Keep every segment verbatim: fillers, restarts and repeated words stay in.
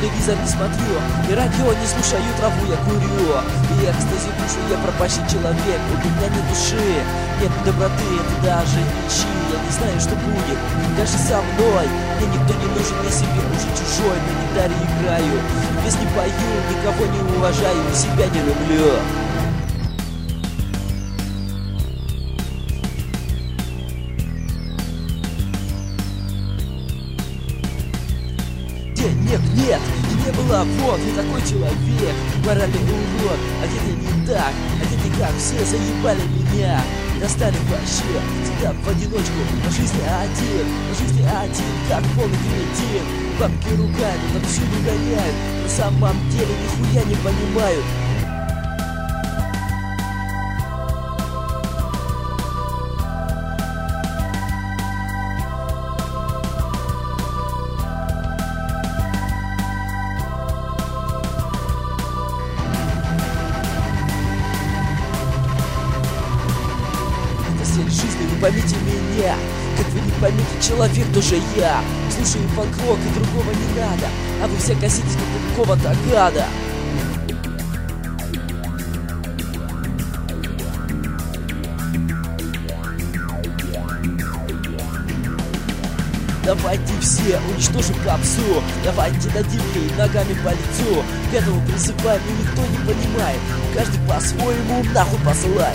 телевизор не смотрю, и радио не слушаю, траву я курю. И экстази душу я пропащий человек, у меня нет души, нет доброты, это даже ничьи. Я не знаю, что будет, даже со мной. Мне никто не нужен, я себе уже чужой. На гитаре играю, без не пою, никого не уважаю, и себя не люблю. Денег нет, и не было, вот, не такой человек. Моральный урод, а где-то не так, а где-то как все заебали меня. Достали вообще, всегда в одиночку, по жизни один, по жизни один, как полный кретин. Бабки ругают, но всюду гоняют, на самом деле нихуя не понимают. Цель жизни, вы поймите меня, как вы не поймете, человек тоже я. Слушаю фанк-рок и другого не надо, а вы все коситесь как какого-то гада. Давайте все уничтожим попсу, давайте дадим ей ногами по лицу. К этому призываем, и никто не понимает, каждый по-своему нахуй посылает.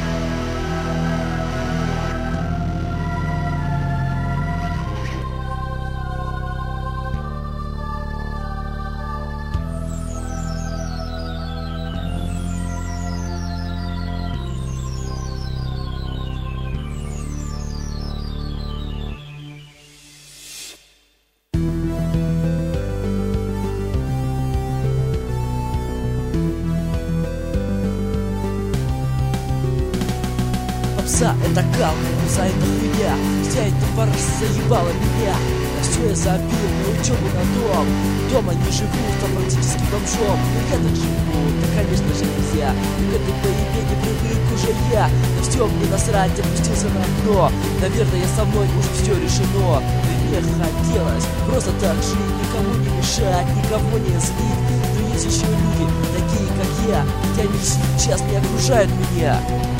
Попса — это кал, попса — это хуйня. Вся эта фарш заебала меня. На все я забил, на учебу, на дом. Дома не живу, стал практически бомжом. Но я так живу, да конечно же нельзя. К этой поебе не привык уже я. На все мне насрать, опустился на дно. Наверное, со мной уже все решено. Но мне хотелось просто так жить, никому не мешать, никого не злить. Но есть еще люди, такие как я, хотя они сейчас не окружают меня.